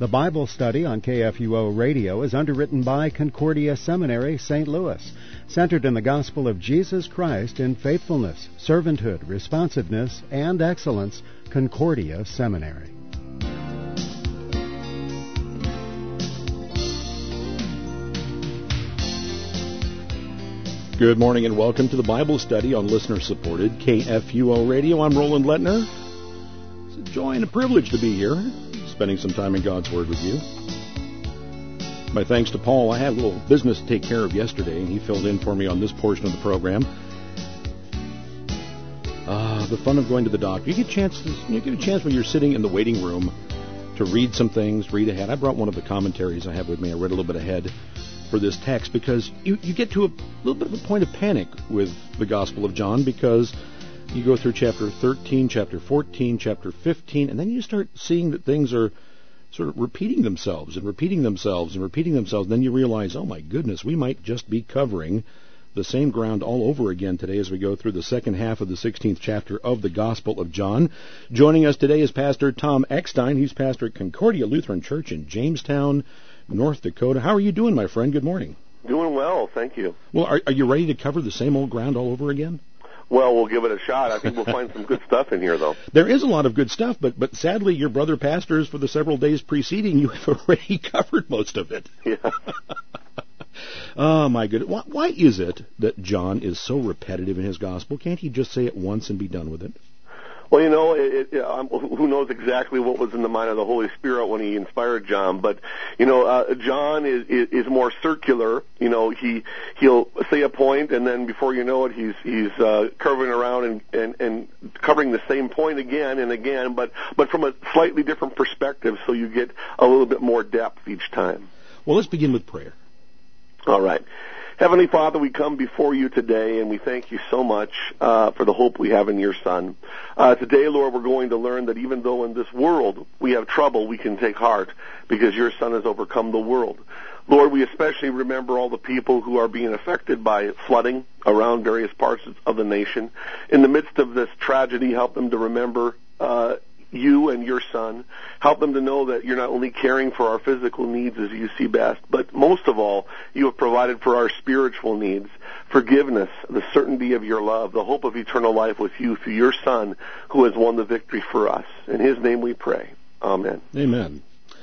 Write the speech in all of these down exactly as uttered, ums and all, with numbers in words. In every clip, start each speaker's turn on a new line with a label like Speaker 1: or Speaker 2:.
Speaker 1: The Bible study on K F U O Radio is underwritten by Concordia Seminary, Saint Louis, centered in the gospel of Jesus Christ in faithfulness, servanthood, responsiveness, and excellence. Concordia Seminary.
Speaker 2: Good morning and welcome to the Bible study on listener-supported K F U O Radio. I'm Roland Lettner. It's a joy and a privilege to be here, spending some time in God's Word with you. My thanks to Paul. I had a little business to take care of yesterday, and he filled in for me on this portion of the program. Ah, the fun of going to the doctor. You get a chance. To, you get a chance when you're sitting in the waiting room to read some things, read ahead. I brought one of the commentaries I have with me. I read a little bit ahead for this text because you, you get to a little bit of a point of panic with the Gospel of John, because you go through chapter thirteen, chapter fourteen, chapter fifteen, and then you start seeing that things are sort of repeating themselves and repeating themselves and repeating themselves. And then you realize, oh my goodness, we might just be covering the same ground all over again today as we go through the second half of the sixteenth chapter of the Gospel of John. Joining us today is Pastor Tom Eckstein. He's pastor at Concordia Lutheran Church in Jamestown, North Dakota. How are you doing, my friend? Good morning.
Speaker 3: Doing well, thank you.
Speaker 2: Well, are, are you ready to cover the same old ground all over again?
Speaker 3: Well, we'll give it a shot. I think we'll find some good stuff in here, though.
Speaker 2: There is a lot of good stuff, but but sadly, your brother pastors for the several days preceding you have already covered most of it.
Speaker 3: Yeah.
Speaker 2: Oh, my goodness. Why, why is it that John is so repetitive in his gospel? Can't he just say it once and be done with it?
Speaker 3: Well, you know, it, it, um, who knows exactly what was in the mind of the Holy Spirit when he inspired John, but, you know, uh, John is, is, is more circular. You know, he, he'll say a point, and then before you know it, he's, he's, uh, curving around and, and, and covering the same point again and again, but, but from a slightly different perspective, so you get a little bit more depth each time.
Speaker 2: Well, let's begin with prayer.
Speaker 3: All right. Heavenly Father, we come before you today, and we thank you so much uh, for the hope we have in your Son. Uh, today, Lord, we're going to learn that even though in this world we have trouble, we can take heart because your Son has overcome the world. Lord, we especially remember all the people who are being affected by flooding around various parts of the nation. In the midst of this tragedy, help them to remember uh you and your Son. Help them to know that you're not only caring for our physical needs as you see best, but most of all, you have provided for our spiritual needs, forgiveness, the certainty of your love, the hope of eternal life with you through your Son who has won the victory for us. In his name we pray. Amen.
Speaker 2: Amen.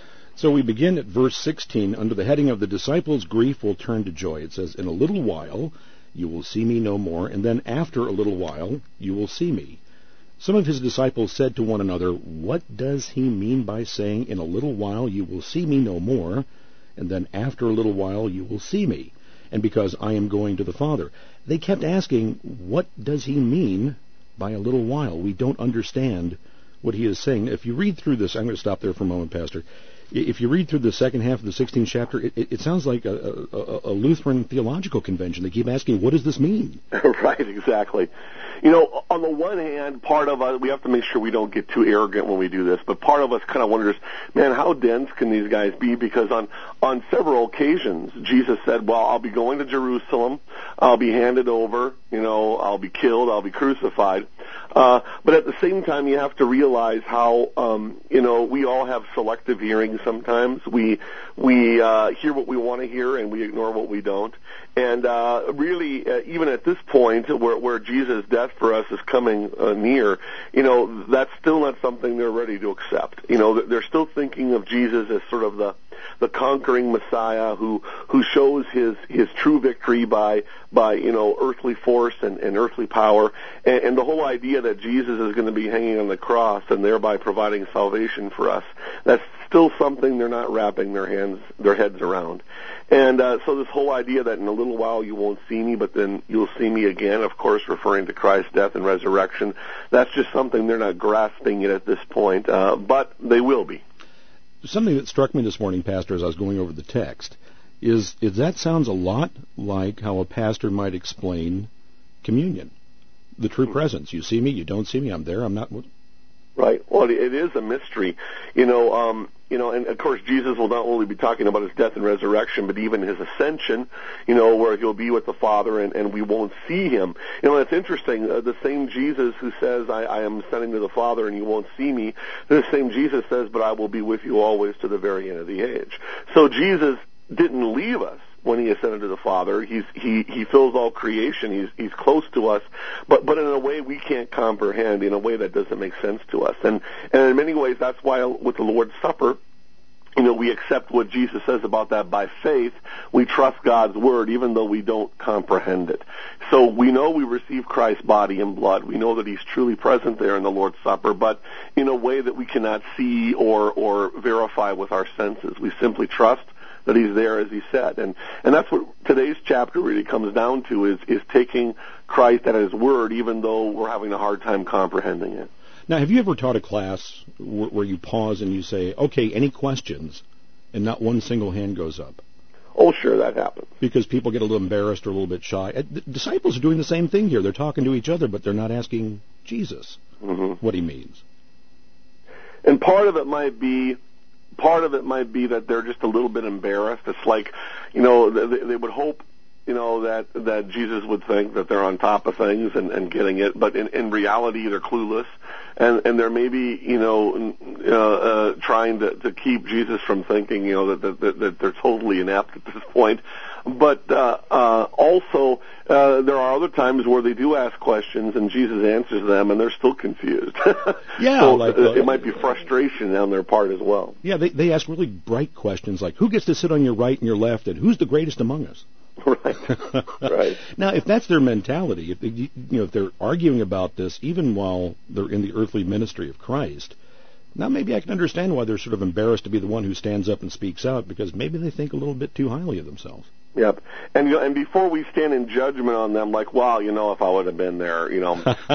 Speaker 2: So we begin at verse sixteen under the heading of the disciples' grief will turn to joy. It says, in a little while you will see me no more, and then after a little while you will see me. Some of his disciples said to one another, what does he mean by saying, in a little while you will see me no more, and then after a little while you will see me, and because I am going to the Father? They kept asking, what does he mean by a little while? We don't understand what he is saying. If you read through this, I'm going to stop there for a moment, Pastor. If you read through the second half of the sixteenth chapter, it, it sounds like a, a, a Lutheran theological convention. They keep asking, what does this mean?
Speaker 3: Right, exactly. You know, on the one hand, part of us, we have to make sure we don't get too arrogant when we do this, but part of us kind of wonders, man, how dense can these guys be? Because on, on several occasions, Jesus said, well, I'll be going to Jerusalem, I'll be handed over, you know, I'll be killed, I'll be crucified. Uh, but at the same time, you have to realize how, um, you know, we all have selective hearing sometimes. We, we, uh, hear what we want to hear and we ignore what we don't. And, uh, really, uh, even at this point where, where Jesus' death for us is coming uh, near, you know, that's still not something they're ready to accept. You know, they're still thinking of Jesus as sort of the, the conquering Messiah who, who shows his, his true victory by, by, you know, earthly force and, and earthly power. And, and the whole idea that Jesus is going to be hanging on the cross and thereby providing salvation for us, that's still something they're not wrapping their hands, their heads around. And uh, so this whole idea that in a little while you won't see me, but then you'll see me again, of course, referring to Christ's death and resurrection, that's just something they're not grasping it at this point, uh, but they will be.
Speaker 2: Something that struck me this morning, Pastor, as I was going over the text, is, is that sounds a lot like how a pastor might explain communion, the true mm-hmm. presence. You see me, you don't see me, I'm there, I'm not...
Speaker 3: Right. Well, it is a mystery. You know, um, you know, and of course Jesus will not only be talking about his death and resurrection, but even his ascension, you know, where he'll be with the Father and, and we won't see him. You know, it's interesting, uh, the same Jesus who says, I, I am ascending to the Father and you won't see me, the same Jesus says, but I will be with you always to the very end of the age. So Jesus didn't leave us when he ascended to the Father. He's, he, he fills all creation. He's, he's close to us, but, but in a way we can't comprehend, in a way that doesn't make sense to us. And, and in many ways, that's why with the Lord's Supper, you know, we accept what Jesus says about that by faith. We trust God's Word, even though we don't comprehend it. So we know we receive Christ's body and blood. We know that he's truly present there in the Lord's Supper, but in a way that we cannot see or, or verify with our senses. We simply trust that he's there as he said. And, and that's what today's chapter really comes down to, is, is taking Christ at his word, even though we're having a hard time comprehending it.
Speaker 2: Now, have you ever taught a class where, where you pause and you say, okay, any questions, and not one single hand goes up?
Speaker 3: Oh, sure, that happens.
Speaker 2: Because people get a little embarrassed or a little bit shy. The disciples are doing the same thing here. They're talking to each other, but they're not asking Jesus mm-hmm. what he means.
Speaker 3: And part of it might be Part of it might be that they're just a little bit embarrassed. It's like, you know, they, they would hope, you know, that, that Jesus would think that they're on top of things and, and getting it, but in, in reality they're clueless, and, and they're maybe, you know, uh, uh, trying to, to keep Jesus from thinking, you know, that, that, that they're totally inept at this point. But uh, uh, also, uh, there are other times where they do ask questions and Jesus answers them, and they're still confused.
Speaker 2: Yeah,
Speaker 3: so
Speaker 2: like,
Speaker 3: uh, it might be frustration on their part as well.
Speaker 2: Yeah, they they ask really bright questions like, who gets to sit on your right and your left, and who's the greatest among us?
Speaker 3: Right. Right.
Speaker 2: Now, if that's their mentality, if they, you know, if they're arguing about this even while they're in the earthly ministry of Christ, now maybe I can understand why they're sort of embarrassed to be the one who stands up and speaks out, because maybe they think a little bit too highly of themselves.
Speaker 3: Yep. And you know, and before we stand in judgment on them, like, wow, you know, if I would have been there, you know,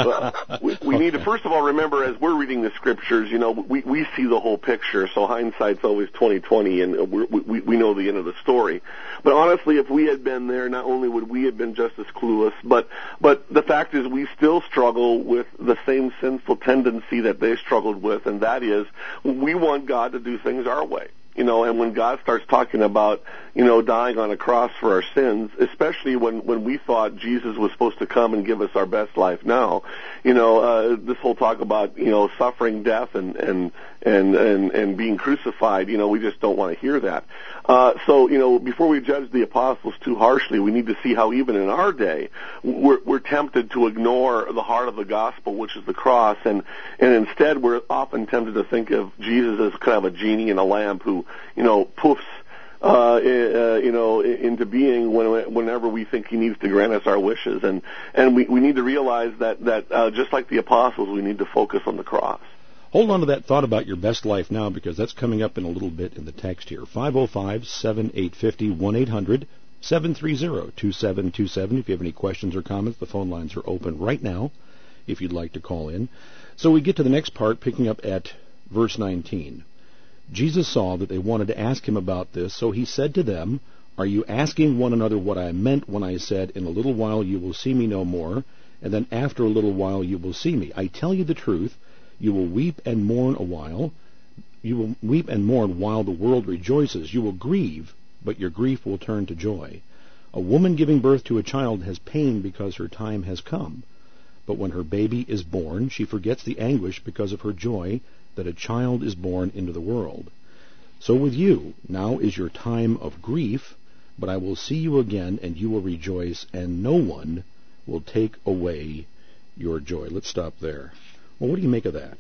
Speaker 3: we, we need to first of all remember, as we're reading the scriptures, you know, we we see the whole picture. So hindsight's always twenty twenty, and we're, we we know the end of the story. But honestly, if we had been there, not only would we have been just as clueless, but but the fact is, we still struggle with the same sinful tendency that they struggled with, and that is, we want God to do things our way. You know, and when God starts talking about, you know, dying on a cross for our sins, especially when, when we thought Jesus was supposed to come and give us our best life now, you know, uh, this whole talk about, you know, suffering death and, and, and, and, and being crucified, you know, we just don't want to hear that. Uh, so, you know, before we judge the apostles too harshly, we need to see how even in our day, we're, we're tempted to ignore the heart of the gospel, which is the cross, and, and instead we're often tempted to think of Jesus as kind of a genie in a lamp who, you know, poofs, uh, uh, you know, into being when, whenever we think he needs to grant us our wishes. And, and we, we need to realize that, that uh, just like the apostles, we need to focus on the cross.
Speaker 2: Hold on to that thought about your best life now, because that's coming up in a little bit in the text here. five oh five, seven eight five oh, one eight hundred, seven three zero, two seven two seven. If you have any questions or comments, the phone lines are open right now if you'd like to call in. So we get to the next part, picking up at verse nineteen. Jesus saw that they wanted to ask him about this, so he said to them, are you asking one another what I meant when I said, in a little while you will see me no more, and then after a little while you will see me? I tell you the truth, you will weep and mourn a while. You will weep and mourn while the world rejoices. You will grieve, but your grief will turn to joy. A woman giving birth to a child has pain because her time has come. But when her baby is born, she forgets the anguish because of her joy that a child is born into the world. So with you, now is your time of grief, but I will see you again, and you will rejoice, and no one will take away your joy. Let's stop there. Well, what do you make of that?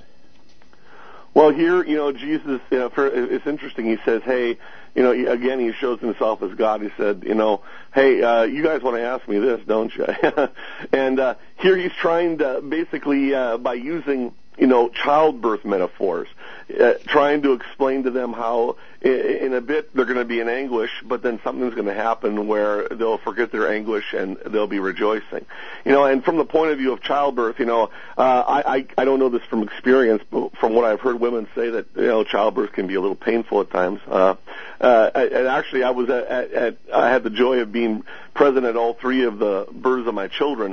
Speaker 3: Well, here, you know, Jesus, you know, for, it's interesting. He says, hey, you know, again, he shows himself as God. He said, you know, hey, uh, you guys want to ask me this, don't you? and uh, here he's trying to basically, uh, by using, you know, childbirth metaphors, uh, trying to explain to them how in a bit they're going to be in anguish, but then something's going to happen where they'll forget their anguish and they'll be rejoicing. You know, and from the point of view of childbirth, you know, uh, I, I, I don't know this from experience, but from what I've heard women say, that, you know, childbirth can be a little painful at times. Uh, uh, and actually, I was at, at, at, I had the joy of being present at all three of the births of my children.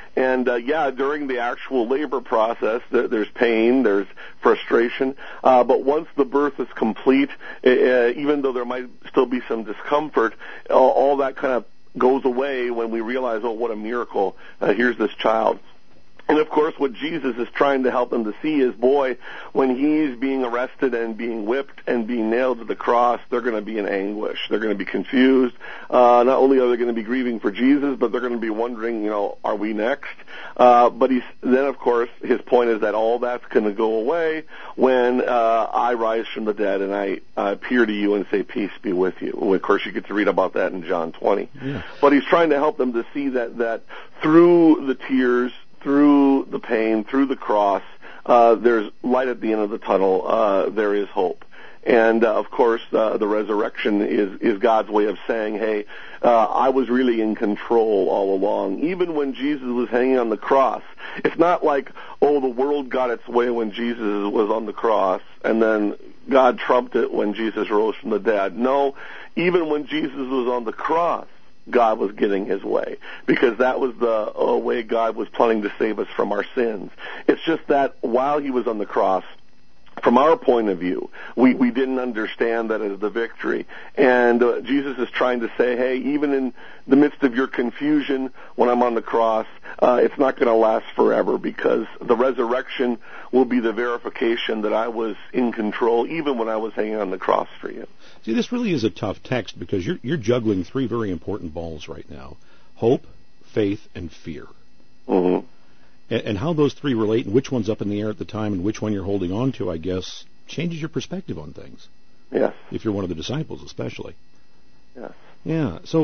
Speaker 3: And, uh, yeah, during the actual labor process, there, there's pain, there's frustration. Uh, but once the birth is complete, uh, even though there might still be some discomfort, all, all that kind of goes away when we realize, oh, what a miracle. Uh, here's this child. And, of course, what Jesus is trying to help them to see is, boy, when he's being arrested and being whipped and being nailed to the cross, they're going to be in anguish. They're going to be confused. Uh, not only are they going to be grieving for Jesus, but they're going to be wondering, you know, are we next? Uh, but he's, then, of course, his point is that all that's going to go away when uh, I rise from the dead and I uh, appear to you and say, peace be with you. Well, of course, you get to read about that in John twenty.
Speaker 2: Yeah.
Speaker 3: But he's trying to help them to see that, that through the tears, through the pain, through the cross, uh, there's light at the end of the tunnel. Uh, there is hope. And, uh, of course, uh, the resurrection is, is God's way of saying, hey, uh, I was really in control all along. Even when Jesus was hanging on the cross, it's not like, oh, the world got its way when Jesus was on the cross, and then God trumped it when Jesus rose from the dead. No, even when Jesus was on the cross, God was getting his way, because that was the uh, way God was planning to save us from our sins. It's just that while he was on the cross, from our point of view, we, we didn't understand that as the victory. And uh, Jesus is trying to say, hey, even in the midst of your confusion when I'm on the cross, uh, it's not going to last forever, because the resurrection will be the verification that I was in control even when I was hanging on the cross for you.
Speaker 2: See, this really is a tough text, because you're, you're juggling three very important balls right now: hope, faith, and fear.
Speaker 3: Mm-hmm.
Speaker 2: And how those three relate and which one's up in the air at the time and which one you're holding on to, I guess, changes your perspective on things.
Speaker 3: Yes.
Speaker 2: If you're one of the disciples, especially.
Speaker 3: Yes.
Speaker 2: Yeah. So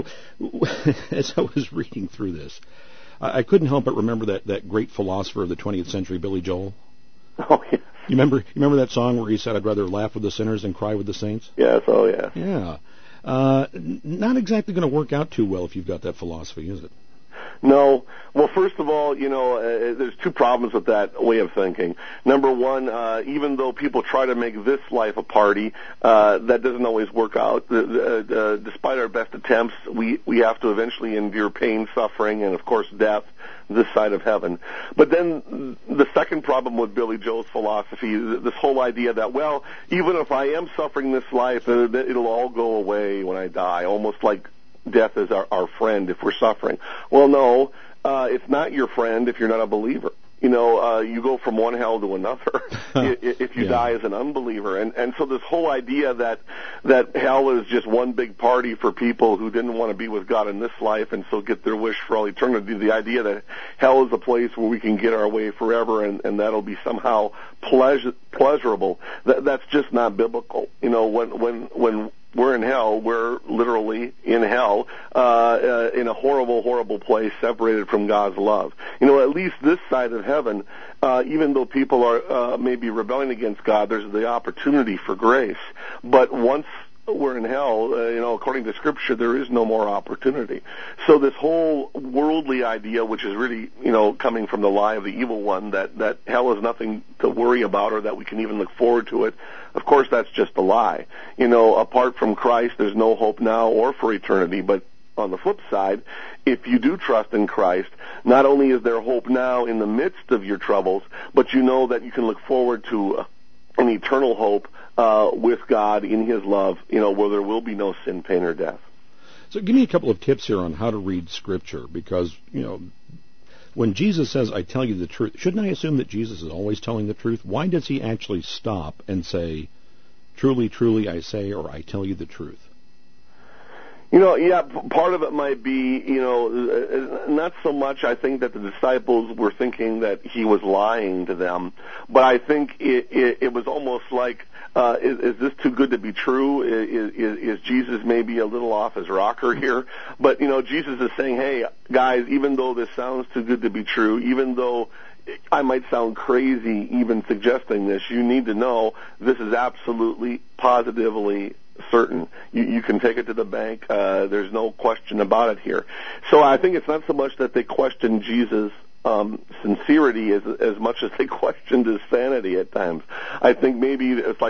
Speaker 2: as I was reading through this, I couldn't help but remember that, that great philosopher of the twentieth century, Billy Joel.
Speaker 3: Oh, yes.
Speaker 2: You remember, you remember that song where he said, I'd rather laugh with the sinners than cry with the saints?
Speaker 3: Yes, oh, yeah.
Speaker 2: Yeah. Uh, not exactly going to work out too well if you've got that philosophy, is it?
Speaker 3: No. Well, first of all, you know, uh, there's two problems with that way of thinking. Number one, uh, even though people try to make this life a party, uh, that doesn't always work out. Uh, uh, despite our best attempts, we, we have to eventually endure pain, suffering, and, of course, death this side of heaven. But then the second problem with Billy Joel's philosophy, this whole idea that, well, even if I am suffering this life, uh, it'll all go away when I die, almost like death is our, our friend if we're suffering. Well, no, uh, it's not your friend if you're not a believer. You know, uh, you go from one hell to another if you
Speaker 2: yeah.
Speaker 3: die as an unbeliever. And and so this whole idea that that hell is just one big party for people who didn't want to be with God in this life and so get their wish for all eternity, the idea that hell is a place where we can get our way forever and, and that'll be somehow pleasure, pleasurable, that, that's just not biblical. You know, when when when we're in hell, we're literally in hell, uh, uh, in a horrible, horrible place, separated from God's love. You know, at least this side of heaven, uh, even though people are uh, maybe rebelling against God, there's the opportunity for grace. But once we're in hell, uh, you know, according to Scripture, there is no more opportunity. So this whole worldly idea, which is really, you know, coming from the lie of the evil one, that, that hell is nothing to worry about or that we can even look forward to it, of course that's just a lie. You know, apart from Christ, there's no hope now or for eternity. But on the flip side, if you do trust in Christ, not only is there hope now in the midst of your troubles, but you know that you can look forward to uh, an eternal hope uh, with God in His love, you know, where there will be no sin, pain, or death.
Speaker 2: So give me a couple of tips here on how to read Scripture, because, you know, when Jesus says, I tell you the truth, shouldn't I assume that Jesus is always telling the truth? Why does He actually stop and say, truly, truly, I say, or I tell you the truth?
Speaker 3: You know, yeah, part of it might be, you know, not so much I think that the disciples were thinking that He was lying to them, but I think it, it, it was almost like, uh, is, is this too good to be true? Is, is, is Jesus maybe a little off his rocker here? But, you know, Jesus is saying, hey, guys, even though this sounds too good to be true, even though I might sound crazy even suggesting this, you need to know this is absolutely, positively certain. You, you can take it to the bank. Uh, there's no question about it here. So I think it's not so much that they question Jesus' um, sincerity as, as much as they questioned His sanity at times. I think maybe it's like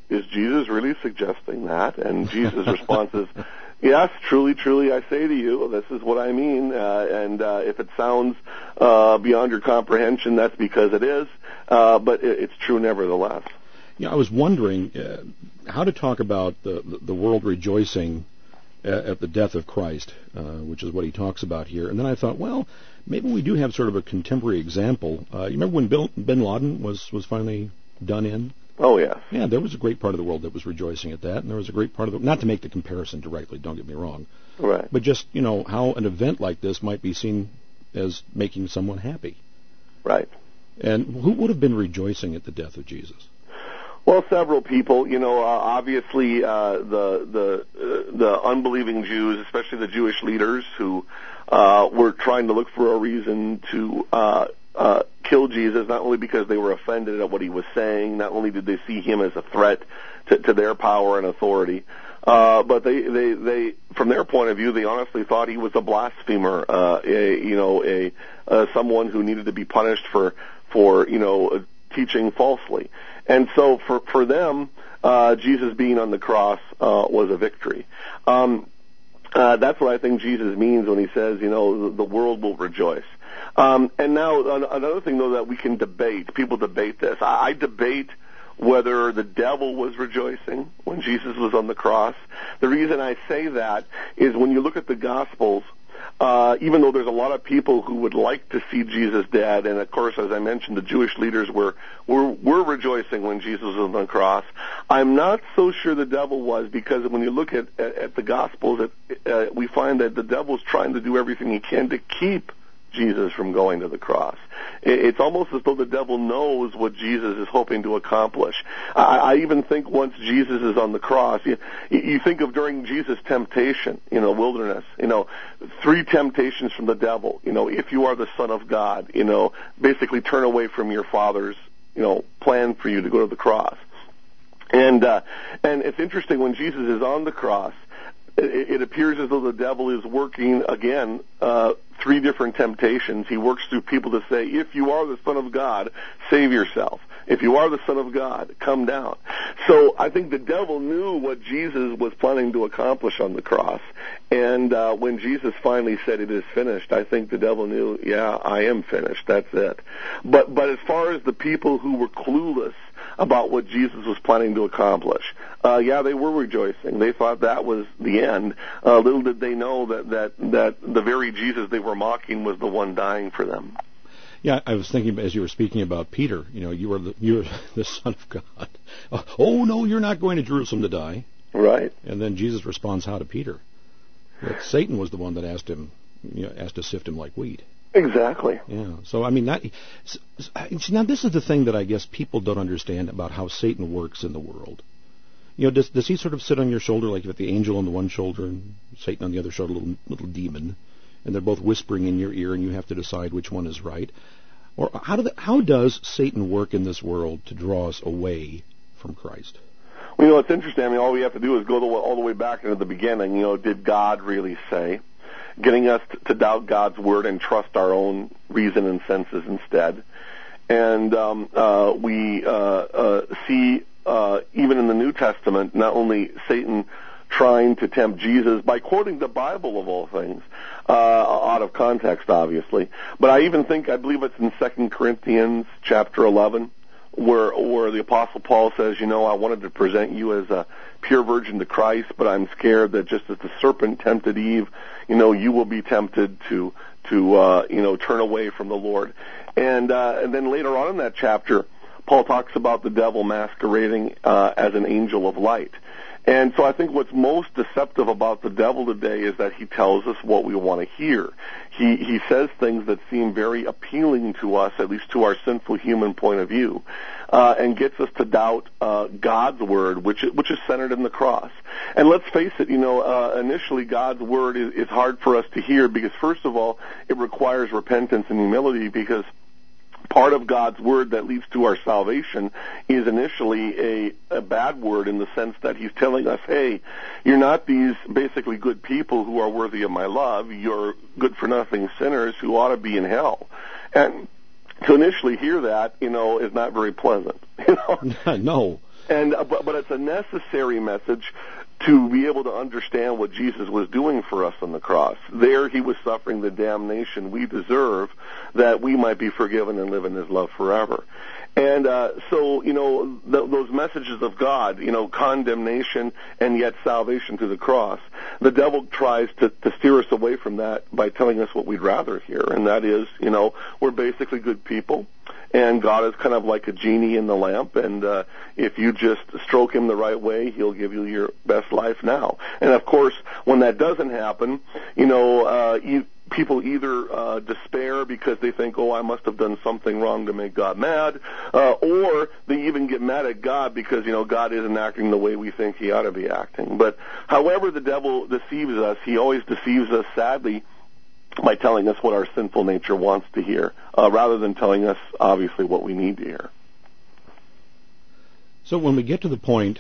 Speaker 3: is Jesus really suggesting that? And Jesus' response is, yes, truly, truly, I say to you, this is what I mean. Uh, and uh, if it sounds uh, beyond your comprehension, that's because it is. Uh, but it, it's true nevertheless.
Speaker 2: Yeah, I was wondering uh, how to talk about the the world rejoicing at, at the death of Christ, uh, which is what he talks about here. And then I thought, well, maybe we do have sort of a contemporary example. Uh, you remember when Bill, Bin Laden was, was finally done in?
Speaker 3: Oh, yeah.
Speaker 2: Yeah, there was a great part of the world that was rejoicing at that, and there was a great part of the... Not to make the comparison directly, don't get me wrong.
Speaker 3: Right.
Speaker 2: But just, you know, how an event like this might be seen as making someone happy.
Speaker 3: Right.
Speaker 2: And who would have been rejoicing at the death of Jesus?
Speaker 3: Well, several people. You know, uh, obviously uh, the the uh, the unbelieving Jews, especially the Jewish leaders, who uh, were trying to look for a reason to uh, uh, kill Jesus, not only because they were offended at what he was saying, not only did they see him as a threat to, to their power and authority, uh, but they, they, they, from their point of view, they honestly thought he was a blasphemer, uh, a, you know, a uh, someone who needed to be punished for for you know teaching falsely. And so for for them, uh, Jesus being on the cross uh, was a victory. Um, uh, that's what I think Jesus means when he says, you know, the, the world will rejoice. Um, and now another thing, though, that we can debate, people debate this. I, I debate whether the devil was rejoicing when Jesus was on the cross. The reason I say that is when you look at the Gospels, uh, even though there's a lot of people who would like to see Jesus dead, and of course, as I mentioned, the Jewish leaders were were, were rejoicing when Jesus was on the cross, I'm not so sure the devil was, because when you look at, at, at the Gospels, it, uh, we find that the devil's trying to do everything he can to keep Jesus from going to the cross. It's almost as though the devil knows what Jesus is hoping to accomplish. I, I even think once Jesus is on the cross, you, you think of during Jesus' temptation in the wilderness, you know, three temptations from the devil. You know, if you are the Son of God, you know, basically turn away from your Father's, you know, plan for you to go to the cross. And uh, and it's interesting, when Jesus is on the cross, it, it appears as though the devil is working again. Uh, Three different temptations. He works through people to say, if you are the Son of God, save yourself. If you are the Son of God, come down. So I think the devil knew what Jesus was planning to accomplish on the cross. And uh, when Jesus finally said it is finished, I think the devil knew, yeah, I am finished. That's it. But but as far as the people who were clueless about what Jesus was planning to accomplish, uh, yeah, they were rejoicing. They thought that was the end. Uh, little did they know that, that, that the very Jesus they were mocking was the one dying for them.
Speaker 2: Yeah, I was thinking as you were speaking about Peter, you know, you are the, you're the Son of God. Oh, no, you're not going to Jerusalem to die.
Speaker 3: Right.
Speaker 2: And then Jesus responds how to Peter? That Satan was the one that asked him, you know, asked to sift him like wheat.
Speaker 3: Exactly.
Speaker 2: Yeah. So, I mean, that, now this is the thing that I guess people don't understand about how Satan works in the world. You know, does does he sort of sit on your shoulder, like with the angel on the one shoulder and Satan on the other shoulder, little little demon, and they're both whispering in your ear, and you have to decide which one is right? Or how do the, how does Satan work in this world to draw us away from Christ?
Speaker 3: Well, you know, it's interesting. I mean, all we have to do is go the, all the way back into the beginning. You know, did God really say? Getting us to doubt God's word and trust our own reason and senses instead. And um, uh, we uh, uh, see, uh, even in the New Testament, not only Satan trying to tempt Jesus by quoting the Bible of all things, uh, out of context, obviously, but I even think, I believe it's in Second Corinthians chapter eleven, where where the Apostle Paul says, you know, I wanted to present you as a pure virgin to Christ, but I'm scared that just as the serpent tempted Eve, you know, you will be tempted to to uh, you know turn away from the Lord. And uh, and then later on in that chapter, Paul talks about the devil masquerading uh, as an angel of light. And so I think what's most deceptive about the devil today is that he tells us what we want to hear. He he says things that seem very appealing to us, at least to our sinful human point of view, uh, and gets us to doubt uh, God's word, which is, which is centered in the cross. And let's face it, you know, uh, initially God's word is, is hard for us to hear because, first of all, it requires repentance and humility, because part of God's word that leads to our salvation is initially a, a bad word, in the sense that he's telling us, hey, you're not these basically good people who are worthy of my love. You're good-for-nothing sinners who ought to be in hell. And to initially hear that, you know, is not very pleasant. You know?
Speaker 2: No.
Speaker 3: And uh, but, but it's a necessary message to be able to understand what Jesus was doing for us on the cross. There he was suffering the damnation we deserve that we might be forgiven and live in his love forever. And uh, so, you know, th- those messages of God, you know, condemnation and yet salvation through the cross, the devil tries to, to steer us away from that by telling us what we'd rather hear, and that is, you know, we're basically good people. And God is kind of like a genie in the lamp, and uh, if you just stroke him the right way, he'll give you your best life now. And of course, when that doesn't happen, you know, uh, you, people either uh, despair because they think, oh, I must have done something wrong to make God mad, uh, or they even get mad at God because, you know, God isn't acting the way we think he ought to be acting. But however the devil deceives us, he always deceives us, sadly, by telling us what our sinful nature wants to hear, uh, rather than telling us, obviously, what we need to hear.
Speaker 2: So when we get to the point,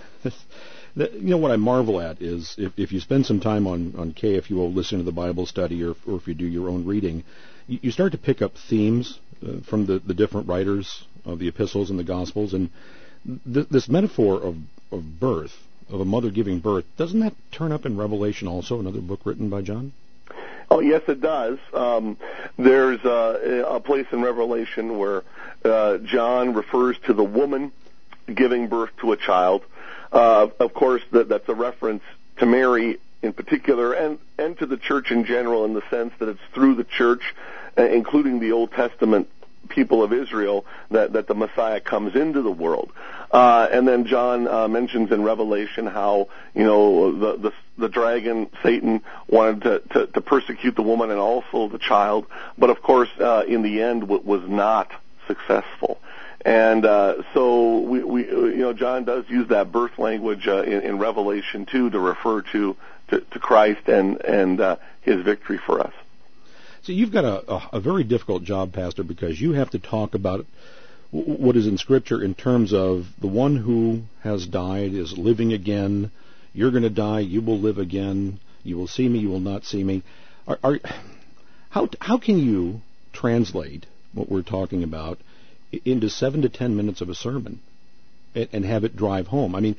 Speaker 2: that, you know, what I marvel at is if, if you spend some time on, on K F U O listening to the Bible study, or, or if you do your own reading, you, you start to pick up themes uh, from the, the different writers of the epistles and the Gospels. And th- this metaphor of, of birth, of a mother giving birth, doesn't that turn up in Revelation also, another book written by John?
Speaker 3: Oh, yes, it does. Um, there's uh, a place in Revelation where uh, John refers to the woman giving birth to a child. Uh, of course, that, that's a reference to Mary in particular, and, and to the church in general, in the sense that it's through the church, uh, including the Old Testament people of Israel, that, that the Messiah comes into the world. Uh, and then John uh, mentions in Revelation how, you know, the, the, the dragon, Satan, wanted to, to, to persecute the woman and also the child, but of course, uh, in the end, w- was not successful. And uh, so, we, we, you know, John does use that birth language uh, in, in Revelation too to refer to, to, to Christ and, and uh, his victory for us.
Speaker 2: So you've got a, a, a very difficult job, Pastor, because you have to talk about what is in Scripture in terms of the one who has died is living again. You're going to die. You will live again. You will see me. You will not see me. Are, are, how how can you translate what we're talking about into seven to ten minutes of a sermon and, and have it drive home? I mean,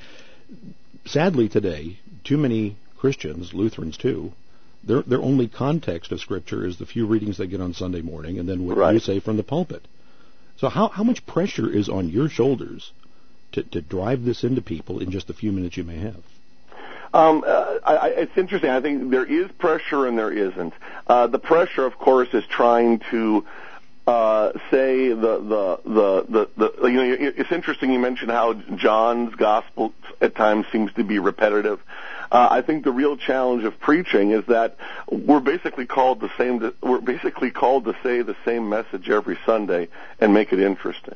Speaker 2: sadly today, too many Christians, Lutherans too, Their their only context of Scripture is the few readings they get on Sunday morning, and then what
Speaker 3: right.
Speaker 2: you say from the pulpit. So how how much pressure is on your shoulders to, to drive this into people in just the few minutes you may have?
Speaker 3: Um, uh, I, it's interesting. I think there is pressure and there isn't. Uh, the pressure, of course, is trying to uh, say the, the the the the. You know, it's interesting. You mentioned how John's gospel at times seems to be repetitive. Uh, I think the real challenge of preaching is that we're basically called the same. We're basically called to say the same message every Sunday and make it interesting.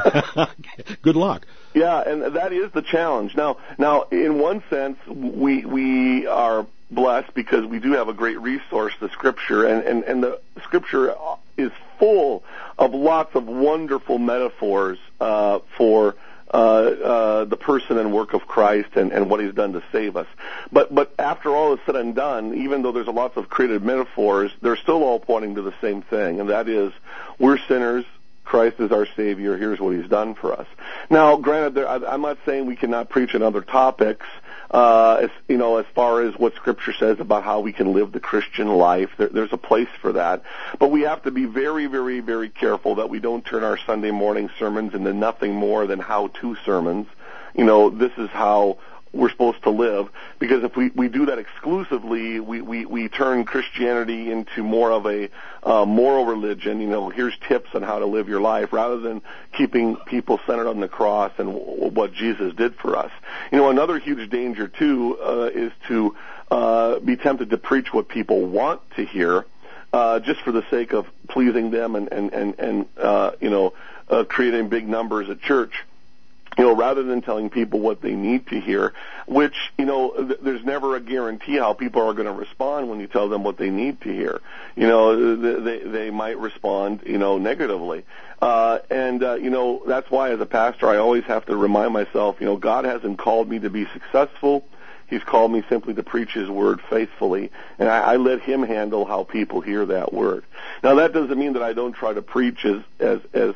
Speaker 2: Good luck.
Speaker 3: Yeah, and that is the challenge. Now, now, in one sense, we we are blessed because we do have a great resource, the Scripture, and and, and the Scripture is full of lots of wonderful metaphors uh, for. Uh, uh, the person and work of Christ and, and what He's done to save us. But but after all is said and done, even though there's a lots of creative metaphors, they're still all pointing to the same thing, and that is we're sinners. Christ is our Savior. Here's what He's done for us. Now, granted, there, I, I'm not saying we cannot preach on other topics. Uh, as, you know, as far as what Scripture says about how we can live the Christian life, there, there's a place for that. But we have to be very, very, very careful that we don't turn our Sunday morning sermons into nothing more than how-to sermons. You know, this is how we're supposed to live, because if we, we do that exclusively, we, we, we turn Christianity into more of a uh, moral religion. You know, here's tips on how to live your life, rather than keeping people centered on the cross and w- what Jesus did for us. You know, another huge danger, too, uh, is to uh, be tempted to preach what people want to hear, uh, just for the sake of pleasing them and, and, and, and uh, you know, uh, creating big numbers at church. You know, rather than telling people what they need to hear, which, you know, th- there's never a guarantee how people are going to respond when you tell them what they need to hear. You know, they, they might respond, you know, negatively. Uh, and, uh, you know, that's why as a pastor I always have to remind myself, you know, God hasn't called me to be successful. He's called me simply to preach His word faithfully, and I, I let Him handle how people hear that word. Now, that doesn't mean that I don't try to preach as, as, as,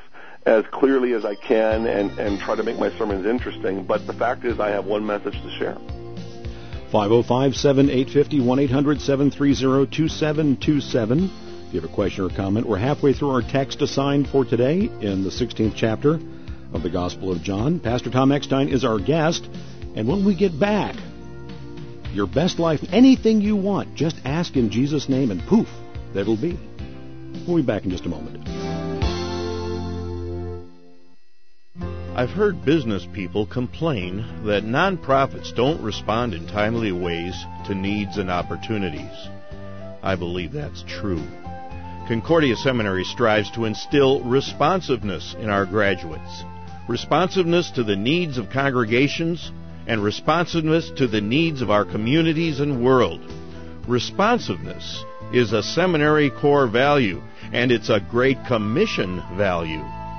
Speaker 3: as clearly as I can and, and try to make my sermons interesting. But the fact is I have one message to share.
Speaker 2: five oh five, seven eight five oh, one eight hundred, seven three zero, two seven two seven. If you have a question or comment, we're halfway through our text assigned for today in the sixteenth chapter of the Gospel of John. Pastor Tom Eckstein is our guest. And when we get back, your best life, anything you want, just ask in Jesus' name and poof, that'll be. We'll be back in just a moment.
Speaker 4: I've heard business people complain that nonprofits don't respond in timely ways to needs and opportunities. I believe that's true. Concordia Seminary strives to instill responsiveness in our graduates. Responsiveness to the needs of congregations and responsiveness to the needs of our communities and world. Responsiveness is a seminary core value, and it's a Great Commission value.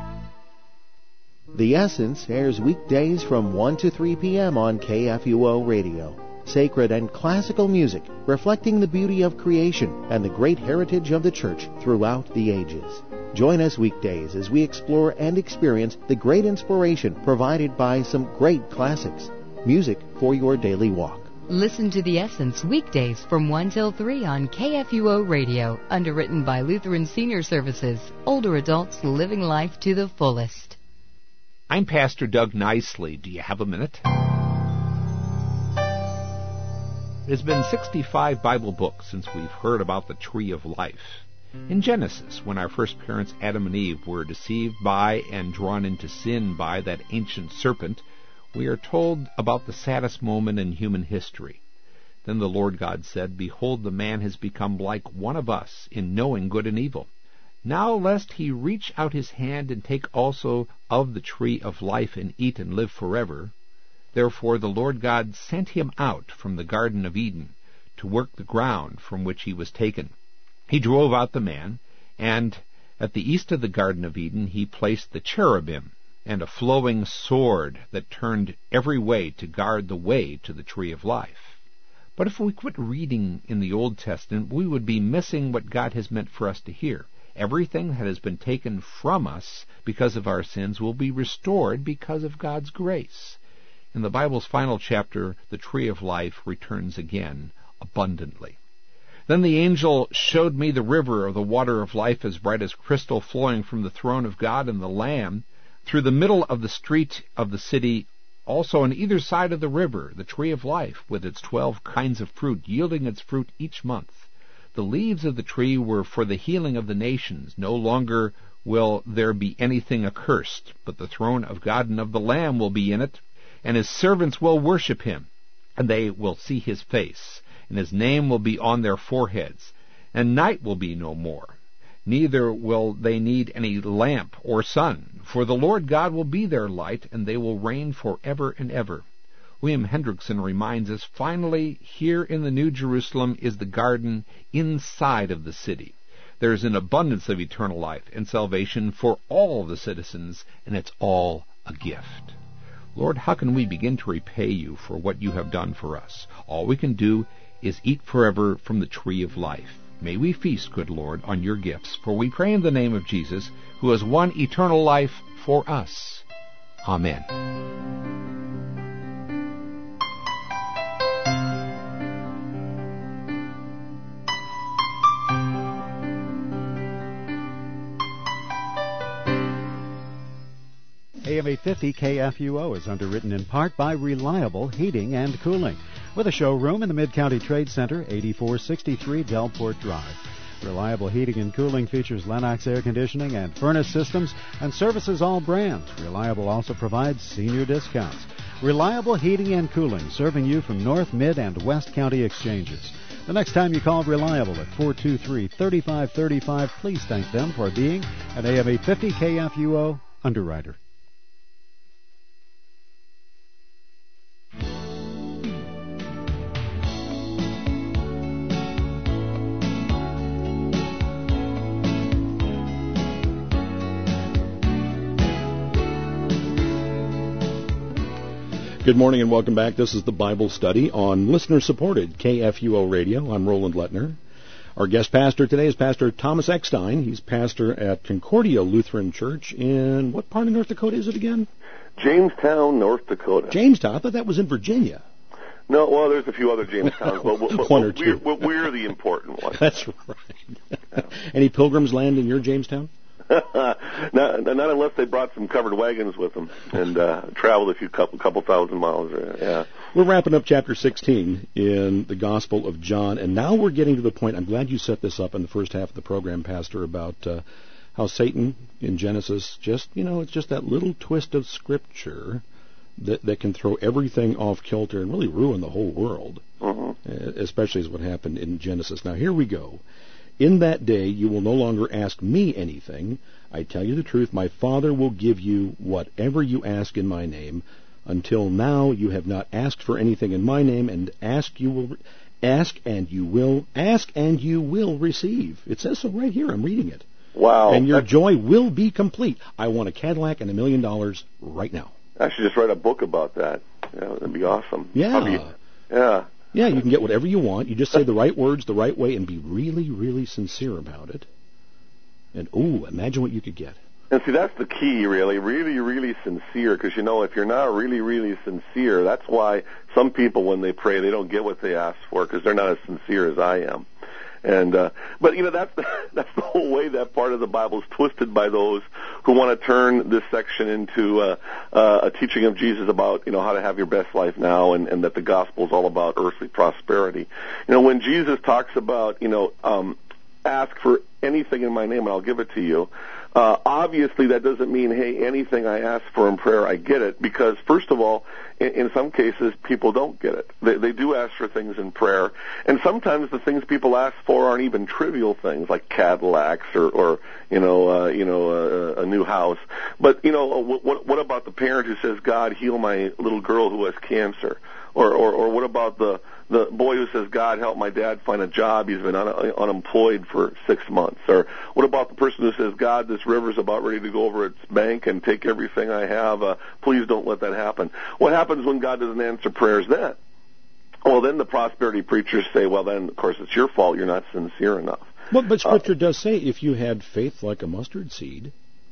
Speaker 5: The Essence airs weekdays from one to three p.m. on K F U O Radio. Sacred and classical music reflecting the beauty of creation and the great heritage of the Church throughout the ages. Join us weekdays as we explore and experience the great inspiration provided by some great classics. Music for your daily walk.
Speaker 6: Listen to The Essence weekdays from one till three on K F U O Radio, underwritten by Lutheran Senior Services, older adults living life to the fullest.
Speaker 7: I'm Pastor Doug Nicely. Do you have a minute? It has been sixty-five Bible books since we've heard about the tree of life. In Genesis, when our first parents Adam and Eve were deceived by and drawn into sin by that ancient serpent, we are told about the saddest moment in human history. Then the Lord God said, "Behold, the man has become like one of us in knowing good and evil. Now lest he reach out his hand and take also of the tree of life and eat and live forever." Therefore the Lord God sent him out from the Garden of Eden to work the ground from which he was taken. He drove out the man, and at the east of the Garden of Eden he placed the cherubim and a flowing sword that turned every way to guard the way to the tree of life. But if we quit reading in the Old Testament, we would be missing what God has meant for us to hear. Everything that has been taken from us because of our sins will be restored because of God's grace. In the Bible's final chapter, the tree of life returns again abundantly. Then the angel showed me the river of the water of life as bright as crystal flowing from the throne of God and the Lamb through the middle of the street of the city. Also on either side of the river, the tree of life with its twelve kinds of fruit, yielding its fruit each month. The leaves of the tree were for the healing of the nations. No longer will there be anything accursed, but the throne of God and of the Lamb will be in it, and his servants will worship him, and they will see his face, and his name will be on their foreheads, and night will be no more. Neither will they need any lamp or sun, for the Lord God will be their light, and they will reign forever and ever. William Hendrickson reminds us, finally, here in the New Jerusalem is the garden inside of the city. There is an abundance of eternal life and salvation for all the citizens, and it's all a gift. Lord, how can we begin to repay you for what you have done for us? All we can do is eat forever from the tree of life. May we feast, good Lord, on your gifts, for we pray in the name of Jesus, who has won eternal life for us. Amen.
Speaker 1: A M eight fifty K F U O is underwritten in part by Reliable Heating and Cooling, with a showroom in the Mid-County Trade Center, eighty-four sixty-three Delport Drive. Reliable Heating and Cooling features Lennox air conditioning and furnace systems and services all brands. Reliable also provides senior discounts. Reliable Heating and Cooling, serving you from North, Mid, and West County exchanges. The next time you call Reliable at four two three, three five three five, please thank them for being an A M eight fifty K F U O underwriter.
Speaker 2: Good morning and welcome back. This is the Bible study on listener-supported K F U O Radio. I'm Roland Lettner. Our guest pastor today is Pastor Thomas Eckstein. He's pastor at Concordia Lutheran Church in, what part of North Dakota is it again?
Speaker 3: Jamestown, North Dakota.
Speaker 2: Jamestown? I thought that was in Virginia.
Speaker 3: No, well, there's a few other Jamestowns, but, but,
Speaker 2: One or
Speaker 3: but
Speaker 2: two.
Speaker 3: We're, we're the important one.
Speaker 2: That's right. Any pilgrims land in your Jamestown?
Speaker 3: not, not unless they brought some covered wagons with them and uh, traveled a few couple, couple thousand miles. Yeah.
Speaker 2: We're wrapping up chapter sixteen in the Gospel of John, and now we're getting to the point. I'm glad you set this up in the first half of the program, Pastor, about uh, how Satan in Genesis just, you know, it's just that little twist of Scripture that, that can throw everything off kilter and really ruin the whole world,
Speaker 3: uh-huh.
Speaker 2: especially as what happened in Genesis. Now, here we go. In that day you will no longer ask me anything. I tell you the truth, my Father will give you whatever you ask in my name. Until now you have not asked for anything in my name, and ask you will ask and you will ask and you will receive. It says so right here. I'm reading it.
Speaker 3: Wow.
Speaker 2: And your
Speaker 3: That's,
Speaker 2: joy will be complete. I want a Cadillac and a million dollars right now.
Speaker 3: I should just write a book about that. Yeah, that'd be awesome.
Speaker 2: Yeah.
Speaker 3: Probably, yeah.
Speaker 2: Yeah, you can get whatever you want. You just say the right words the right way and be really, really sincere about it. And, ooh, imagine what you could get.
Speaker 3: And see, that's the key, really, really, really sincere, because, you know, if you're not really, really sincere, that's why some people, when they pray, they don't get what they ask for, because they're not as sincere as I am. And uh, but you know that's the, that's the whole way that part of the Bible is twisted by those who want to turn this section into uh, uh, a teaching of Jesus about you know how to have your best life now, and, and that the gospel is all about earthly prosperity. You know, when Jesus talks about you know um, ask for anything in my name and I'll give it to you. Uh, obviously, that doesn't mean, hey, anything I ask for in prayer, I get it, because, first of all, in, in some cases, people don't get it. They, they do ask for things in prayer, and sometimes the things people ask for aren't even trivial things, like Cadillacs or, or you know, uh, you know, uh, a new house. But, you know, what, what about the parent who says, God, heal my little girl who has cancer? Or, or, or what about the, the boy who says, God, help my dad find a job. He's been un- unemployed for six months. Or what about the person who says, God, this river's about ready to go over its bank and take everything I have. Uh, please don't let that happen. What happens when God doesn't answer prayers then? Well, then the prosperity preachers say, well, then, of course, it's your fault. You're not sincere enough.
Speaker 2: Well, but Scripture
Speaker 3: uh,
Speaker 2: does say if you had faith like a mustard seed,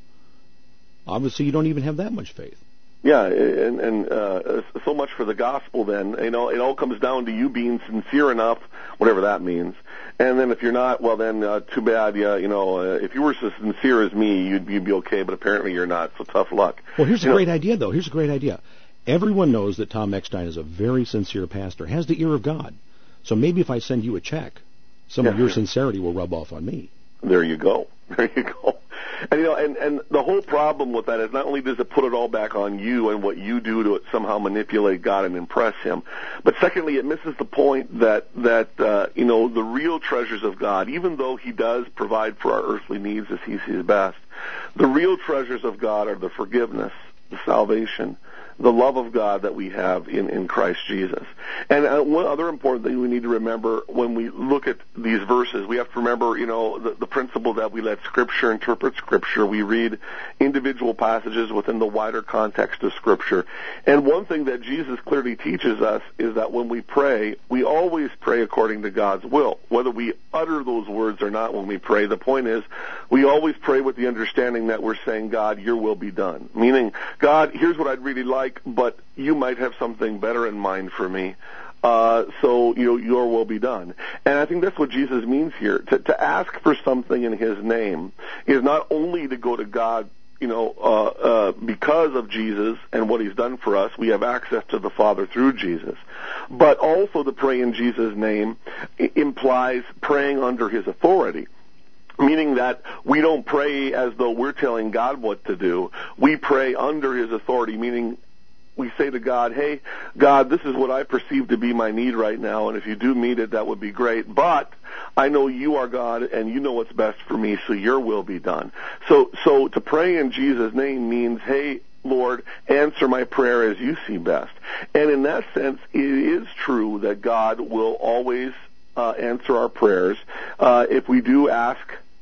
Speaker 2: obviously you don't even have that much faith.
Speaker 3: Yeah, and, and uh, so much for the gospel then. You know, it all comes down to you being sincere enough, whatever that means. And then if you're not, well then, uh, too bad, yeah, you know, uh, if you were as sincere as me, you'd, you'd be okay, but apparently you're not, so tough luck.
Speaker 2: Well, here's
Speaker 3: you
Speaker 2: a great
Speaker 3: know,
Speaker 2: idea, though. Here's a great idea. Everyone knows that Tom Eckstein is a very sincere pastor, has the ear of God. So maybe if I send you a check, some
Speaker 3: yeah,
Speaker 2: of your
Speaker 3: yeah.
Speaker 2: sincerity will rub off on me.
Speaker 3: There you go. There you go. And you know, and, and the whole problem with that is not only does it put it all back on you and what you do to somehow manipulate God and impress Him, but secondly, it misses the point that that uh, you know the real treasures of God, even though He does provide for our earthly needs as He sees best, the real treasures of God are the forgiveness, the salvation, the love of God that we have in, in Christ Jesus. And uh, one other important thing we need to remember when we look at these verses, we have to remember, you know, the, the principle that we let Scripture interpret Scripture. We read individual passages within the wider context of Scripture. And one thing that Jesus clearly teaches us is that when we pray, we always pray according to God's will. Whether we utter those words or not when we pray, the point is we always pray with the understanding that we're saying, God, your will be done. Meaning, God, here's what I'd really like, but you might have something better in mind for me. Uh, so, you know, your will be done. And I think that's what Jesus means here. To, to ask for something in His name is not only to go to God, you know, uh, uh, because of Jesus and what He's done for us. We have access to the Father through Jesus. But also to pray in Jesus' name implies praying under His authority. Meaning that we don't pray as though we're telling God what to do. We pray under His authority, meaning we say to God, hey, God, this is what I perceive to be my need right now, and if you do meet it, that would be great. But I know you are God, and you know what's best for me, so your will be done. So, so to pray in Jesus' name means, hey, Lord, answer my prayer as you see best. And in that sense, it is true that God will always uh, answer our prayers. Uh, if we do ask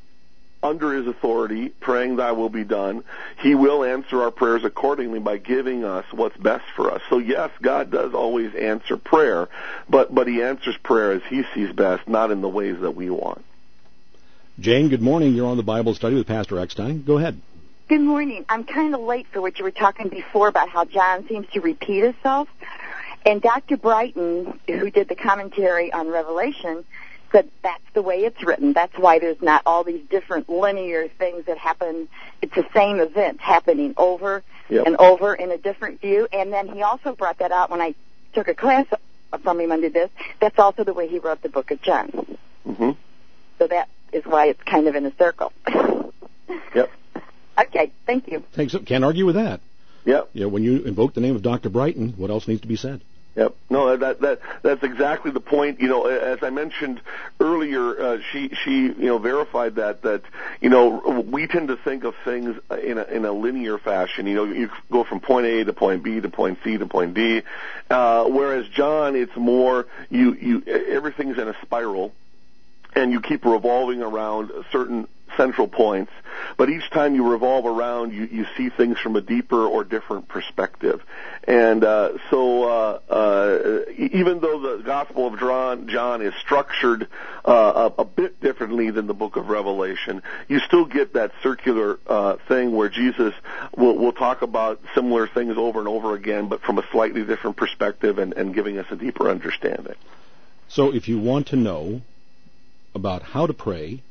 Speaker 3: under His authority, praying thy will be done, He will answer our prayers accordingly by giving us what's best for us. So yes, God does always answer prayer, but, but He answers prayer as He sees best, not in the ways that we want.
Speaker 2: Jane, good morning. You're on the Bible Study with Pastor Eckstein. Go ahead.
Speaker 8: Good morning. I'm kind of late for what you were talking before about how John seems to repeat himself. And Doctor Brighton, who did the commentary on Revelation, said that's the way it's written. That's why there's not all these different linear things that happen. It's the same event happening over yep. and over in a different view. And then he also brought that out when I took a class from him under this. That's also the way he wrote the book of John.
Speaker 3: Mm-hmm.
Speaker 8: So that is why it's kind of in a circle.
Speaker 3: Yep.
Speaker 8: Okay, thank you.
Speaker 2: Thanks. Can't argue with that.
Speaker 3: Yep.
Speaker 2: Yeah, when you invoke the name of Doctor Brighton, what else needs to be said?
Speaker 3: Yep. No, that that that's exactly the point. You know, as I mentioned earlier, uh, she she you know verified that that you know we tend to think of things in a in a linear fashion. You know, you go from point A to point B to point C to point D, uh, whereas John, it's more you you everything's in a spiral, and you keep revolving around certain central points, but each time you revolve around, you, you see things from a deeper or different perspective. And uh, so uh, uh, even though the Gospel of John, John is structured uh, a, a bit differently than the book of Revelation, you still get that circular uh, thing where Jesus will, will talk about similar things over and over again, but from a slightly different perspective and, and giving us a deeper understanding.
Speaker 2: So if you want to know about how to pray,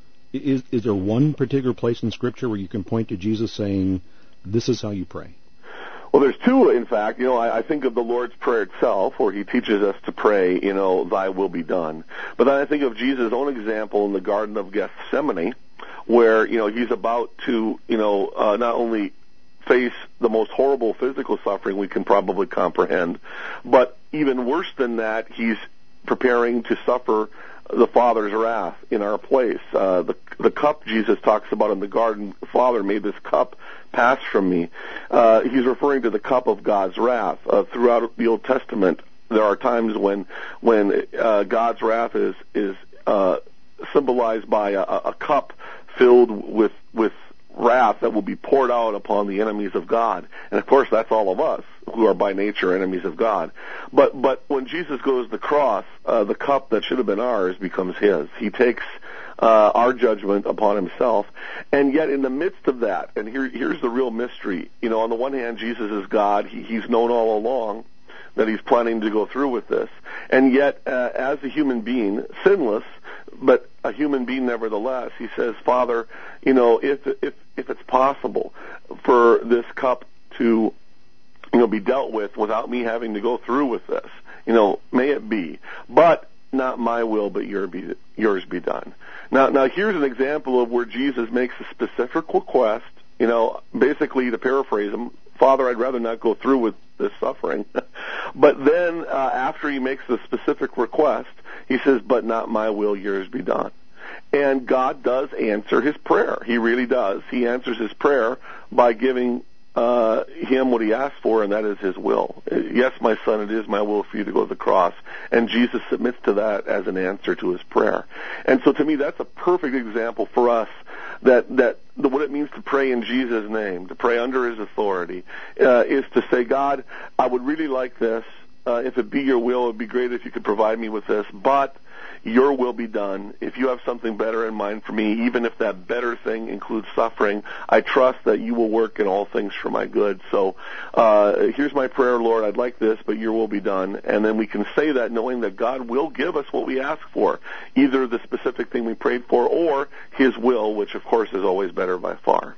Speaker 2: Is is there one particular place in Scripture where you can point to Jesus saying, this is how you pray?
Speaker 3: Well, there's two, in fact. You know, I, I think of the Lord's Prayer itself, where he teaches us to pray, you know, thy will be done. But then I think of Jesus' own example in the Garden of Gethsemane, where, you know, he's about to, you know, uh, not only face the most horrible physical suffering we can probably comprehend, but even worse than that, he's preparing to suffer the Father's wrath in our place. Uh, the the cup Jesus talks about in the garden, Father, may this cup pass from me. Uh, he's referring to the cup of God's wrath. Uh, throughout the Old Testament, there are times when when uh, God's wrath is is uh, symbolized by a, a cup filled with with wrath that will be poured out upon the enemies of God. And of course, that's all of us who are by nature enemies of God. But but when Jesus goes to the cross, uh, the cup that should have been ours becomes his. He takes uh, our judgment upon himself. And yet in the midst of that, and here, here's the real mystery, you know, on the one hand, Jesus is God. He, he's known all along that he's planning to go through with this. And yet, uh, as a human being, sinless, but a human being nevertheless, he says, Father, you know, if if if it's possible for this cup to, you know, be dealt with without me having to go through with this, you know, may it be. But not my will, but your be, yours be done. Now, now here's an example of where Jesus makes a specific request, you know, basically to paraphrase him, Father, I'd rather not go through with this suffering. But then uh, after he makes the specific request, he says, but not my will, yours be done. And God does answer his prayer. He really does. He answers his prayer by giving uh, him what he asked for, and that is his will. Yes, my son, it is my will for you to go to the cross. And Jesus submits to that as an answer to his prayer. And so to me, that's a perfect example for us that that the, what it means to pray in Jesus' name, to pray under his authority, uh, is to say, God, I would really like this. Uh, if it be your will, it would be great if you could provide me with this, but your will be done. If you have something better in mind for me, even if that better thing includes suffering, I trust that you will work in all things for my good. So uh, here's my prayer, Lord. I'd like this, but your will be done. And then we can say that knowing that God will give us what we ask for, either the specific thing we prayed for or his will, which, of course, is always better by far.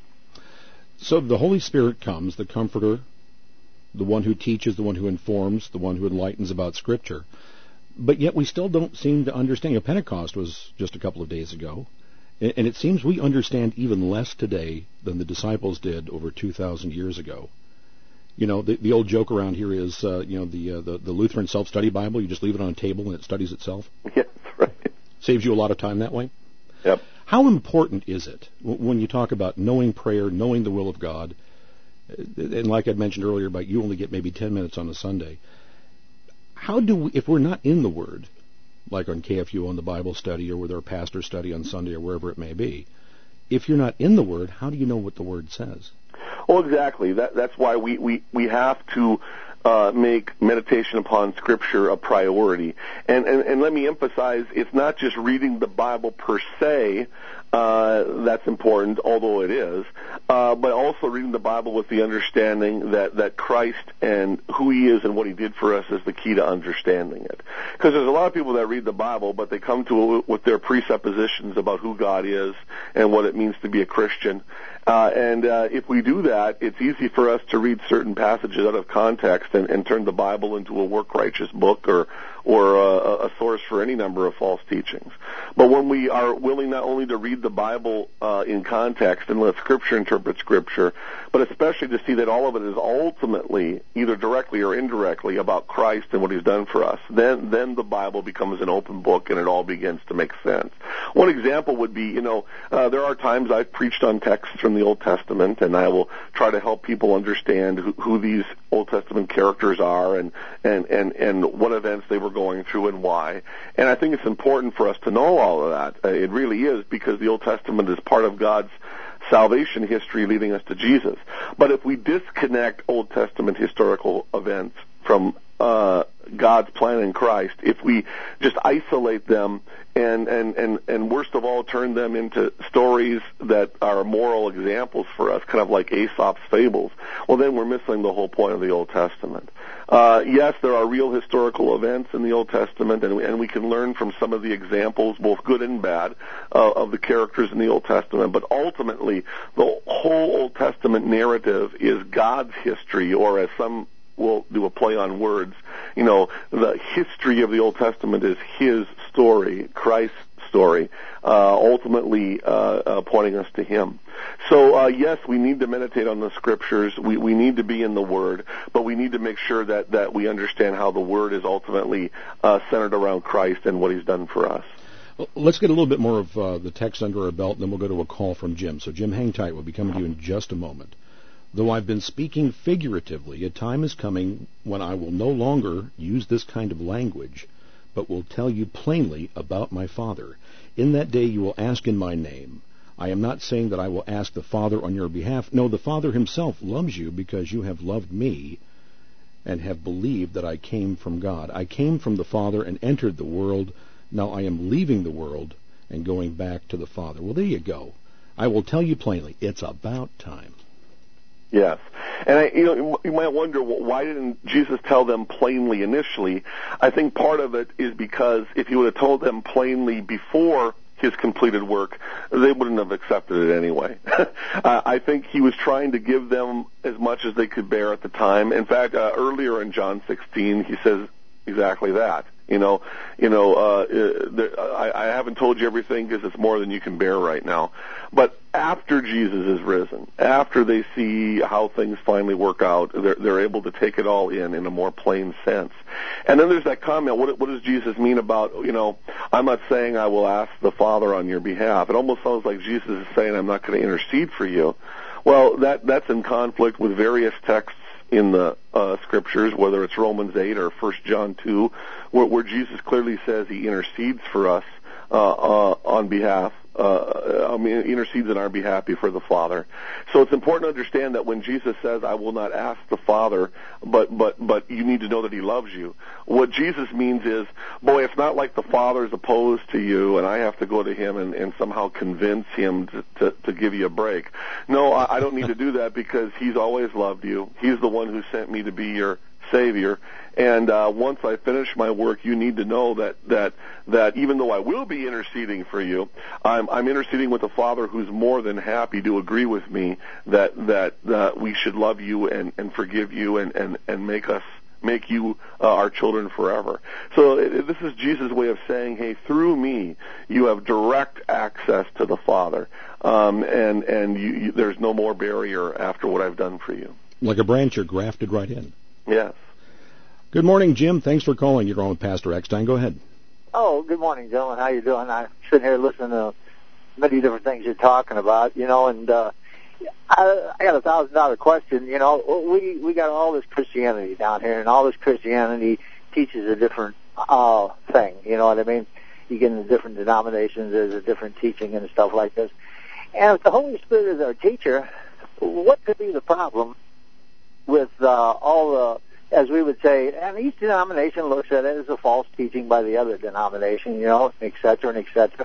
Speaker 2: So the Holy Spirit comes, the Comforter, the one who teaches, the one who informs, the one who enlightens about Scripture. But yet we still don't seem to understand. You know, Pentecost was just a couple of days ago, and it seems we understand even less today than the disciples did over two thousand years ago. You know, the, the old joke around here is, uh, you know, the, uh, the the Lutheran self-study Bible. You just leave it on a table and it studies itself.
Speaker 3: Yes, right.
Speaker 2: Saves you a lot of time that way.
Speaker 3: Yep.
Speaker 2: How important is it when you talk about knowing prayer, knowing the will of God, and like I mentioned earlier about you only get maybe ten minutes on a Sunday, how do we, if we're not in the Word, like on K F U O on the Bible study or with our pastor study on Sunday or wherever it may be, if you're not in the Word, how do you know what the Word says?
Speaker 3: Well, exactly. That, that's why we, we, we have to uh, make meditation upon Scripture a priority. And, and, and let me emphasize, it's not just reading the Bible per se uh, that's important, although it is, uh, but also reading the Bible with the understanding that, that Christ and who He is and what He did for us is the key to understanding it. Because there's a lot of people that read the Bible, but they come to it with their presuppositions about who God is and what it means to be a Christian. Uh, and uh, if we do that, it's easy for us to read certain passages out of context and, and turn the Bible into a work-righteous book or or a, a source for any number of false teachings. But when we are willing not only to read the Bible uh, in context and let Scripture interpret Scripture, but especially to see that all of it is ultimately, either directly or indirectly, about Christ and what He's done for us, then then the Bible becomes an open book and it all begins to make sense. One example would be, you know, uh, there are times I've preached on texts from the Old Testament, and I will try to help people understand who, who these Old Testament characters are and, and, and, and what events they were going through and why. And I think it's important for us to know all of that. Uh, it really is, because the Old Testament is part of God's salvation history leading us to Jesus. But if we disconnect Old Testament historical events from uh, God's plan in Christ, if we just isolate them and, and, and, and worst of all turn them into stories that are moral examples for us, kind of like Aesop's fables, well, then we're missing the whole point of the Old Testament. Uh, yes, there are real historical events in the Old Testament, and we, and we can learn from some of the examples, both good and bad, uh, of the characters in the Old Testament. But ultimately, the whole Old Testament narrative is God's history, or as some will do a play on words, you know, the history of the Old Testament is His story, Christ's story, uh, ultimately uh, uh, pointing us to Him. So, uh, yes, we need to meditate on the Scriptures. We, we need to be in the Word, but we need to make sure that, that we understand how the Word is ultimately uh, centered around Christ and what He's done for us.
Speaker 2: Well, let's get a little bit more of uh, the text under our belt, and then we'll go to a call from Jim. So, Jim, hang tight. We'll be coming to you in just a moment. Though I've been speaking figuratively, a time is coming when I will no longer use this kind of language, but will tell you plainly about my Father. In that day you will ask in my name. I am not saying that I will ask the Father on your behalf. No, the Father Himself loves you because you have loved me and have believed that I came from God. I came from the Father and entered the world. Now I am leaving the world and going back to the Father. Well, there you go. I will tell you plainly, it's about time.
Speaker 3: Yes. And, I, you know, you might wonder, well, why didn't Jesus tell them plainly initially? I think part of it is because if He would have told them plainly before His completed work, they wouldn't have accepted it anyway. uh, I think He was trying to give them as much as they could bear at the time. In fact, uh, earlier in John sixteen, He says exactly that. You know, you know, uh, there, I, I haven't told you everything because it's more than you can bear right now. But after Jesus is risen, after they see how things finally work out, they're, they're able to take it all in in a more plain sense. And then there's that comment, what, what does Jesus mean about, you know, I'm not saying I will ask the Father on your behalf. It almost sounds like Jesus is saying I'm not going to intercede for you. Well, that that's in conflict with various texts in the uh, Scriptures, whether it's Romans eight or First John two, where, where Jesus clearly says He intercedes for us uh, uh, on behalf, uh, I mean, intercedes on our behalf before the Father. So it's important to understand that when Jesus says, I will not ask the Father, but, but, but you need to know that He loves you, what Jesus means is, boy, it's not like the Father's opposed to you and I have to go to Him and, and somehow convince Him to, to, to give you a break. No, I, I don't need to do that because He's always loved you. He's the one who sent me to be your Savior. And uh, once I finish my work, you need to know that, that that even though I will be interceding for you, I'm, I'm interceding with a Father who's more than happy to agree with me that that uh, we should love you and, and forgive you and, and, and make us make you uh, our children forever. So it, this is Jesus' way of saying, hey, through me, you have direct access to the Father, um, and and you, you, there's no more barrier after what I've done for you.
Speaker 2: Like a branch, you're grafted right in.
Speaker 3: Yes.
Speaker 2: Good morning, Jim. Thanks for calling. You're on with Pastor Eckstein. Go ahead.
Speaker 9: Oh, good morning, gentlemen. How you doing? I'm sitting here listening to many different things you're talking about, you know, and uh, I, I got a thousand dollar question. You know, we we got all this Christianity down here, and all this Christianity teaches a different uh, thing. You know what I mean? You get into different denominations. There's a different teaching and stuff like this. And if the Holy Spirit is our teacher, what could be the problem with uh, all the as we would say, and each denomination looks at it as a false teaching by the other denomination, you know, et cetera, and et cetera.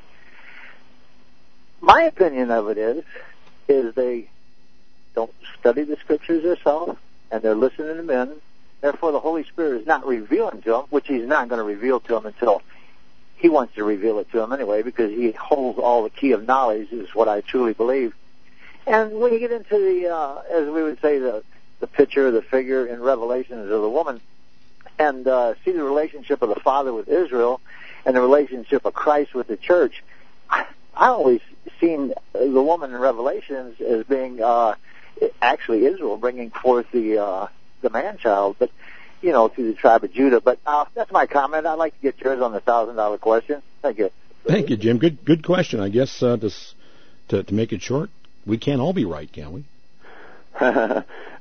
Speaker 9: My opinion of it is, is they don't study the Scriptures themselves, and they're listening to men. Therefore, the Holy Spirit is not revealing to them, which He's not going to reveal to them until He wants to reveal it to them anyway, because He holds all the key of knowledge, is what I truly believe. And when you get into the, uh, as we would say, the the picture, the figure in Revelations of the woman, and uh, see the relationship of the Father with Israel and the relationship of Christ with the church, I, I always seen the woman in Revelations as being uh, actually Israel bringing forth the uh, the man-child, but you know, through the tribe of Judah. But uh, that's my comment. I'd like to get yours on the thousand dollar question. Thank you.
Speaker 2: Thank you, Jim. Good good question. I guess uh, to, to to make it short, we can't all be right, can we?
Speaker 3: uh,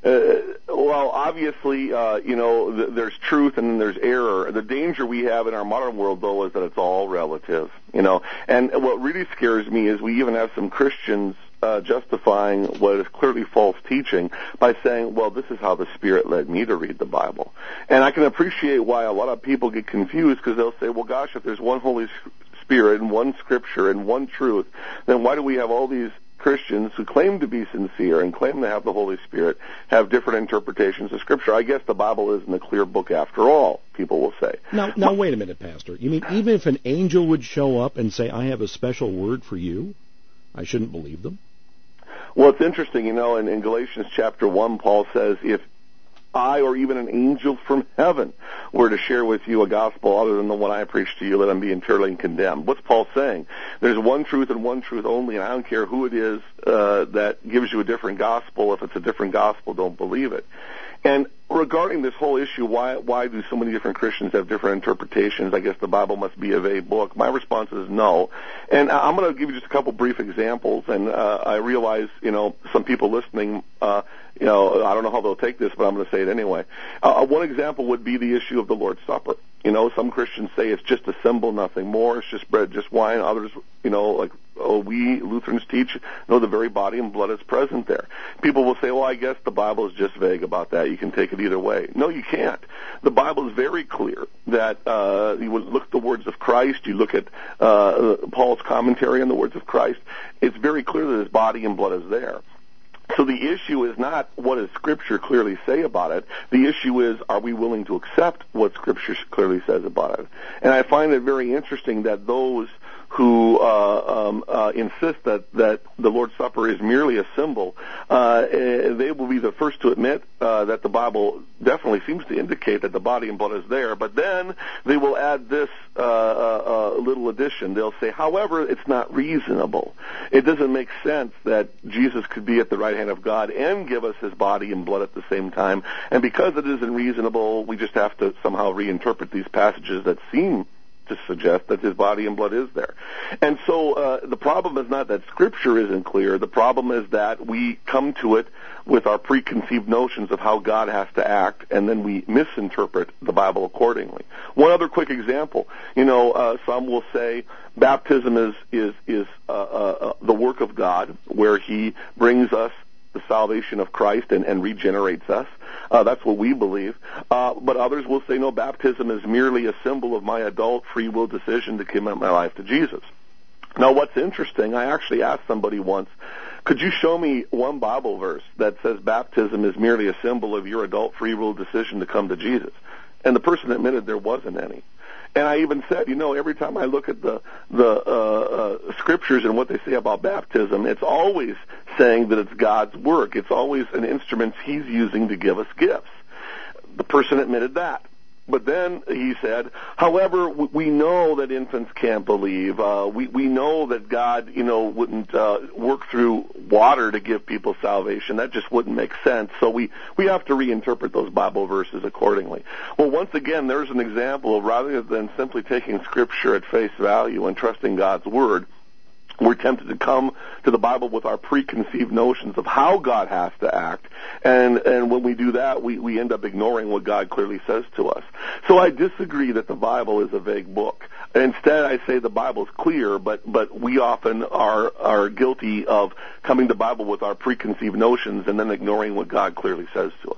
Speaker 3: well, obviously, uh, you know, th- there's truth and then there's error. The danger we have in our modern world, though, is that it's all relative, you know. And what really scares me is we even have some Christians uh, justifying what is clearly false teaching by saying, well, this is how the Spirit led me to read the Bible. And I can appreciate why a lot of people get confused, because they'll say, well, gosh, if there's one Holy Spirit and one Scripture and one truth, then why do we have all these Christians who claim to be sincere and claim to have the Holy Spirit have different interpretations of Scripture? I guess the Bible isn't a clear book after all, people will say.
Speaker 2: Now, now wait a minute, Pastor. You mean even if an angel would show up and say, I have a special word for you, I shouldn't believe them?
Speaker 3: Well, it's interesting, you know, in, in Galatians chapter one, Paul says, if I or even an angel from heaven were to share with you a gospel other than the one I preach to you, let him be entirely condemned. What's Paul saying? There's one truth and one truth only, and I don't care who it is uh, that gives you a different gospel. If it's a different gospel, don't believe it. And regarding this whole issue, why why do so many different Christians have different interpretations? I guess the Bible must be a vague book. My response is no. And I'm going to give you just a couple brief examples. And uh, I realize, you know, some people listening, uh, you know, I don't know how they'll take this, but I'm going to say it anyway. Uh, one example would be the issue of the Lord's Supper. You know, some Christians say it's just a symbol, nothing more. It's just bread, just wine. Others, you know, like oh, we Lutherans teach, no, the very body and blood is present there. People will say, well, I guess the Bible is just vague about that. You can take it either way. No, you can't. The Bible is very clear that uh, you would look at the words of Christ. You look at uh, Paul's commentary on the words of Christ. It's very clear that his body and blood is there. So the issue is not what does Scripture clearly say about it. The issue is, are we willing to accept what Scripture clearly says about it? And I find it very interesting that those who uh, um, uh, insist that, that the Lord's Supper is merely a symbol, uh, they will be the first to admit uh, that the Bible definitely seems to indicate that the body and blood is there, but then they will add this uh, uh, little addition. They'll say, however, it's not reasonable. It doesn't make sense that Jesus could be at the right hand of God and give us his body and blood at the same time, and because it isn't reasonable, we just have to somehow reinterpret these passages that seem to suggest that his body and blood is there. And so uh, the problem is not that Scripture isn't clear. The problem is that we come to it with our preconceived notions of how God has to act, and then we misinterpret the Bible accordingly. One other quick example. You know, uh, some will say baptism is, is, is uh, uh, the work of God, where he brings us the salvation of Christ and, and regenerates us. Uh, that's what we believe. Uh, but others will say, no, baptism is merely a symbol of my adult free will decision to commit my life to Jesus. Now, what's interesting, I actually asked somebody once, could you show me one Bible verse that says baptism is merely a symbol of your adult free will decision to come to Jesus? And the person admitted there wasn't any. And I even said, you know, every time I look at the the uh, uh, scriptures and what they say about baptism, it's always saying that it's God's work. It's always an instrument he's using to give us gifts. The person admitted that. But then he said, however, we know that infants can't believe. Uh, we, we know that God, you know, wouldn't uh, work through water to give people salvation. That just wouldn't make sense. So we, we have to reinterpret those Bible verses accordingly. Well, once again, there's an example of rather than simply taking Scripture at face value and trusting God's Word, we're tempted to come to the Bible with our preconceived notions of how God has to act, and and when we do that, we, we end up ignoring what God clearly says to us. So I disagree that the Bible is a vague book. Instead, I say the Bible is clear, but but we often are are guilty of coming to the Bible with our preconceived notions and then ignoring what God clearly says to us.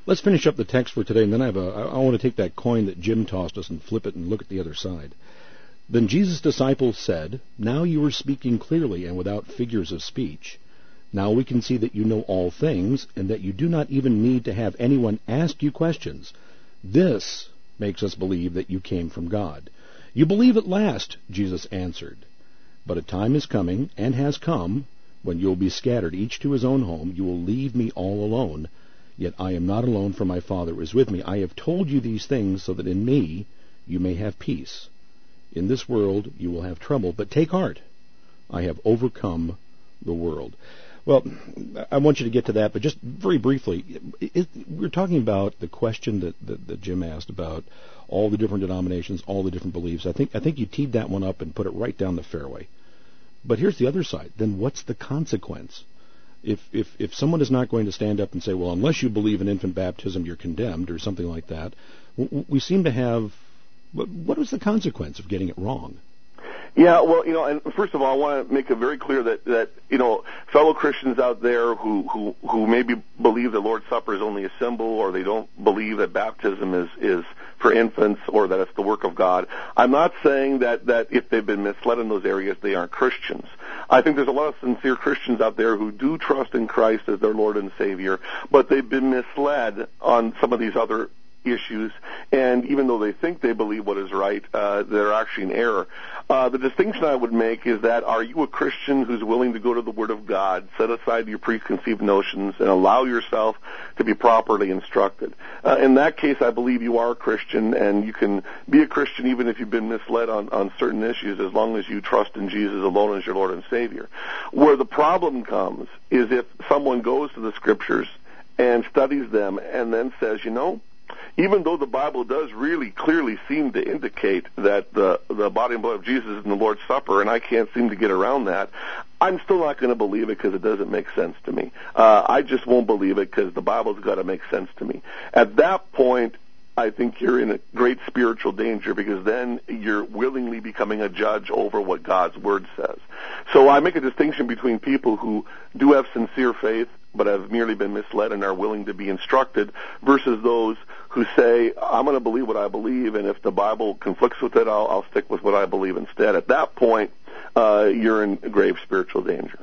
Speaker 2: Let's finish up the text for today, and then I have a, I want to take that coin that Jim tossed us and flip it and look at the other side. Then Jesus' disciples said, "Now you are speaking clearly and without figures of speech. Now we can see that you know all things, and that you do not even need to have anyone ask you questions. This makes us believe that you came from God." "You believe at last," Jesus answered. "But a time is coming, and has come, when you will be scattered, each to his own home. You will leave me all alone. Yet I am not alone, for my Father is with me. I have told you these things so that in me you may have peace. In this world you will have trouble, but take heart. I have overcome the world." Well, I want you to get to that, but just very briefly, it, we're talking about the question that, that, that Jim asked about all the different denominations, all the different beliefs. I think I think you teed that one up and put it right down the fairway. But here's the other side. Then what's the consequence? If, if if someone is not going to stand up and say, well, unless you believe in infant baptism, you're condemned, or something like that, we seem to have, what is the consequence of getting it wrong?
Speaker 3: Yeah, well, you know, and first of all, I want to make it very clear that, that you know, fellow Christians out there who, who, who maybe believe that Lord's Supper is only a symbol, or they don't believe that baptism is, is for infants, or that it's the work of God. I'm not saying that, that if they've been misled in those areas, they aren't Christians. I think there's a lot of sincere Christians out there who do trust in Christ as their Lord and Savior, but they've been misled on some of these other issues, and even though they think they believe what is right, uh, they're actually in error. Uh, the distinction I would make is that, are you a Christian who's willing to go to the Word of God, set aside your preconceived notions, and allow yourself to be properly instructed? Uh, in that case, I believe you are a Christian, and you can be a Christian even if you've been misled on, on certain issues, as long as you trust in Jesus alone as your Lord and Savior. Where the problem comes is if someone goes to the Scriptures and studies them and then says, you know, even though the Bible does really clearly seem to indicate that the, the body and blood of Jesus is in the Lord's Supper, and I can't seem to get around that, I'm still not going to believe it because it doesn't make sense to me. Uh, I just won't believe it because the Bible's got to make sense to me. At that point, I think you're in a great spiritual danger, because then you're willingly becoming a judge over what God's Word says. So I make a distinction between people who do have sincere faith but have merely been misled and are willing to be instructed, versus those who say, I'm going to believe what I believe, and if the Bible conflicts with it, I'll, I'll stick with what I believe instead. At that point, uh, you're in grave spiritual danger.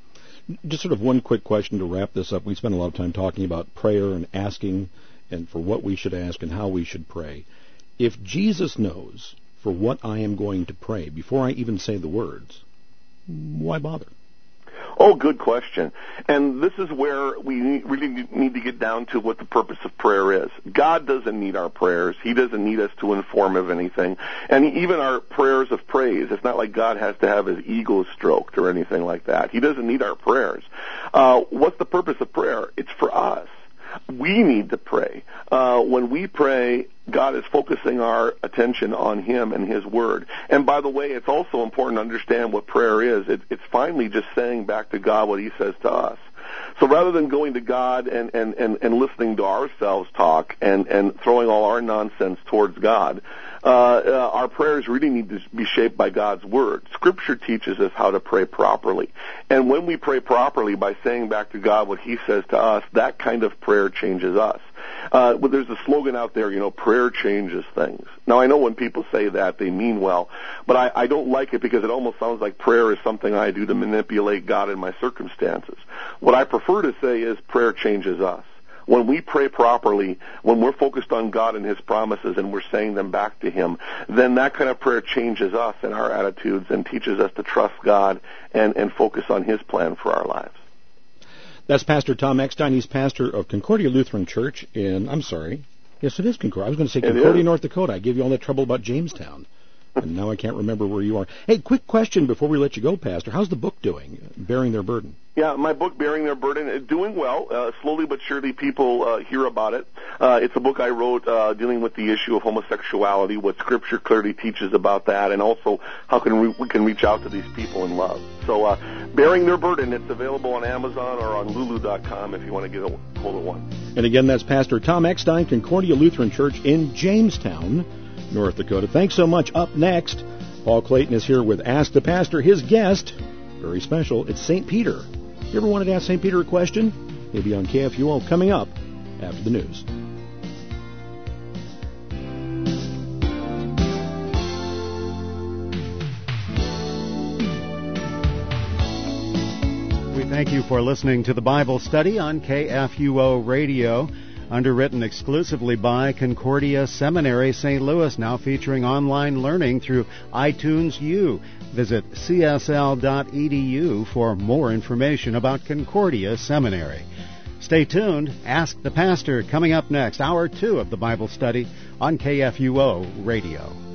Speaker 2: Just sort of one quick question to wrap this up. We spent a lot of time talking about prayer and asking, and for what we should ask and how we should pray. If Jesus knows for what I am going to pray before I even say the words, why bother?
Speaker 3: Oh, good question. And this is where we really need to get down to what the purpose of prayer is. God doesn't need our prayers. He doesn't need us to inform of anything. And even our prayers of praise, it's not like God has to have his ego stroked or anything like that. He doesn't need our prayers. Uh, what's the purpose of prayer? It's for us. We need to pray. Uh, when we pray, God is focusing our attention on Him and His Word. And by the way, it's also important to understand what prayer is. It, it's finally just saying back to God what He says to us. So rather than going to God and, and, and, and listening to ourselves talk and, and throwing all our nonsense towards God, uh, uh, our prayers really need to be shaped by God's Word. Scripture teaches us how to pray properly. And when we pray properly by saying back to God what He says to us, that kind of prayer changes us. Uh, but there's a slogan out there, you know, prayer changes things. Now, I know when people say that, they mean well, but I, I don't like it because it almost sounds like prayer is something I do to manipulate God in my circumstances. What I prefer to say is prayer changes us. When we pray properly, when we're focused on God and His promises and we're saying them back to Him, then that kind of prayer changes us and our attitudes and teaches us to trust God and, and focus on His plan for our lives.
Speaker 2: That's Pastor Tom Eckstein. He's pastor of Concordia Lutheran Church in, I'm sorry, yes, it is Concordia. I was going to say Concordia, North Dakota. I gave you all that trouble about Jamestown. And now I can't remember where you are. Hey, quick question before we let you go, Pastor. How's the book doing, Bearing Their Burden?
Speaker 3: Yeah, my book, Bearing Their Burden, is doing well. Uh, slowly but surely people uh, hear about it. Uh, it's a book I wrote uh, dealing with the issue of homosexuality, what Scripture clearly teaches about that, and also how can we, we can reach out to these people in love. So, uh, Bearing Their Burden, it's available on Amazon or on Lulu dot com if you want to get a hold of one.
Speaker 2: And again, that's Pastor Tom Eckstein, Concordia Lutheran Church in Jamestown, North Dakota. Thanks so much. Up next, Paul Clayton is here with Ask the Pastor. His guest, very special, it's Saint Peter. You ever wanted to ask Saint Peter a question? Maybe on K F U O coming up after the news.
Speaker 1: We thank you for listening to the Bible study on K F U O Radio, underwritten exclusively by Concordia Seminary, Saint Louis, now featuring online learning through iTunes U. Visit c s l dot e d u for more information about Concordia Seminary. Stay tuned. Ask the Pastor coming up next, hour two of the Bible study on K F U O Radio.